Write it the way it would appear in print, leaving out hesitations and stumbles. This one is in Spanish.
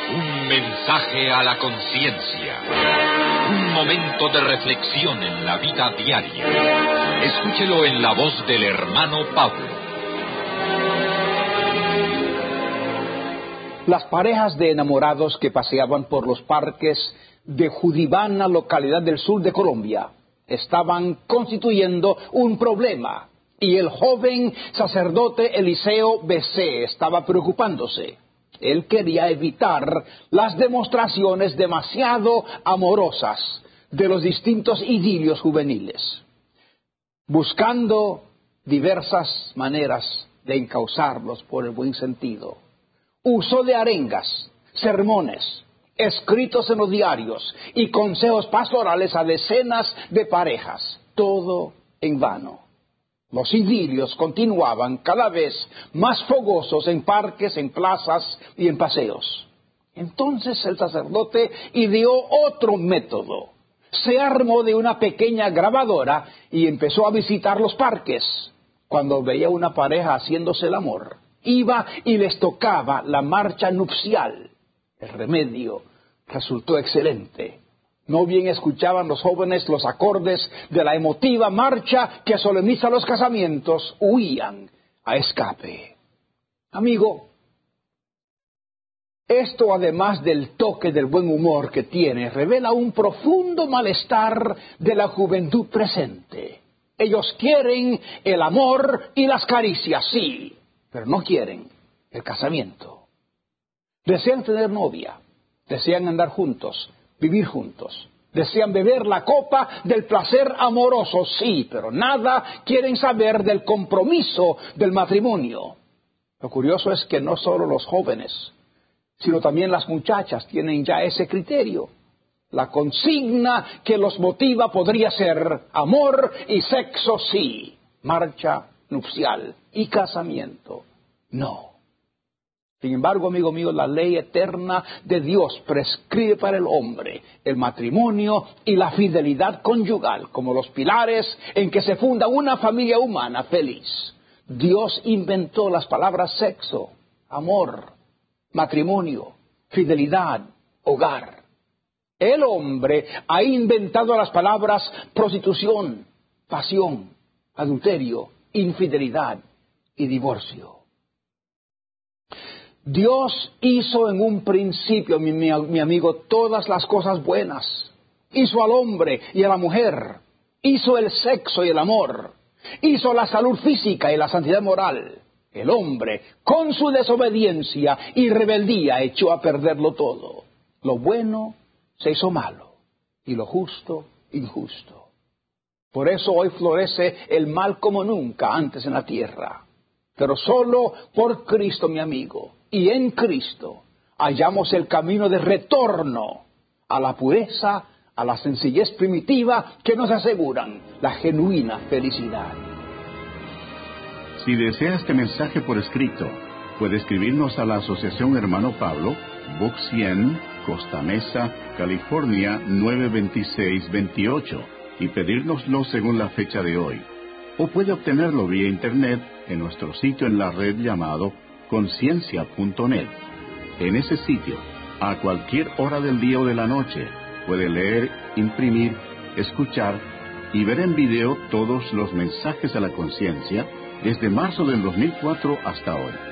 Un mensaje a la conciencia. Un momento de reflexión en la vida diaria. Escúchelo en la voz del hermano Pablo. Las parejas de enamorados que paseaban por los parques de Judibana, localidad del sur de Colombia, estaban constituyendo un problema, y el joven sacerdote Eliseo B.C. estaba preocupándose. Él quería evitar las demostraciones demasiado amorosas de los distintos idilios juveniles, buscando diversas maneras de encauzarlos por el buen sentido. Uso de arengas, sermones, escritos en los diarios y consejos pastorales a decenas de parejas, todo en vano. Los idilios continuaban cada vez más fogosos en parques, en plazas y en paseos. Entonces el sacerdote ideó otro método. Se armó de una pequeña grabadora y empezó a visitar los parques. Cuando veía una pareja haciéndose el amor, iba y les tocaba la marcha nupcial. El remedio resultó excelente. No bien escuchaban los jóvenes los acordes de la emotiva marcha que solemniza los casamientos, huían a escape. Amigo, esto, además del toque del buen humor que tiene, revela un profundo malestar de la juventud presente. Ellos quieren el amor y las caricias, sí, pero no quieren el casamiento. Desean tener novia, desean andar juntos, vivir juntos. Desean beber la copa del placer amoroso, sí, pero nada quieren saber del compromiso del matrimonio. Lo curioso es que no solo los jóvenes, sino también las muchachas tienen ya ese criterio. La consigna que los motiva podría ser amor y sexo, sí, marcha nupcial y casamiento, no. Sin embargo, amigo mío, la ley eterna de Dios prescribe para el hombre el matrimonio y la fidelidad conyugal como los pilares en que se funda una familia humana feliz. Dios inventó las palabras sexo, amor, matrimonio, fidelidad, hogar. El hombre ha inventado las palabras prostitución, pasión, adulterio, infidelidad y divorcio. Dios hizo en un principio, mi amigo, todas las cosas buenas. Hizo al hombre y a la mujer. Hizo el sexo y el amor. Hizo la salud física y la santidad moral. El hombre, con su desobediencia y rebeldía, echó a perderlo todo. Lo bueno se hizo malo y lo justo, injusto. Por eso hoy florece el mal como nunca antes en la tierra. Pero solo por Cristo, mi amigo, y en Cristo hallamos el camino de retorno a la pureza, a la sencillez primitiva que nos aseguran la genuina felicidad. Si desea este mensaje por escrito, puede escribirnos a la Asociación Hermano Pablo, Box 100, Costa Mesa, California 92628, y pedírnoslo según la fecha de hoy. O puede obtenerlo vía internet en nuestro sitio en la red llamado conciencia.net. En ese sitio, a cualquier hora del día o de la noche, puede leer, imprimir, escuchar y ver en video todos los mensajes a la conciencia desde marzo del 2004 hasta hoy.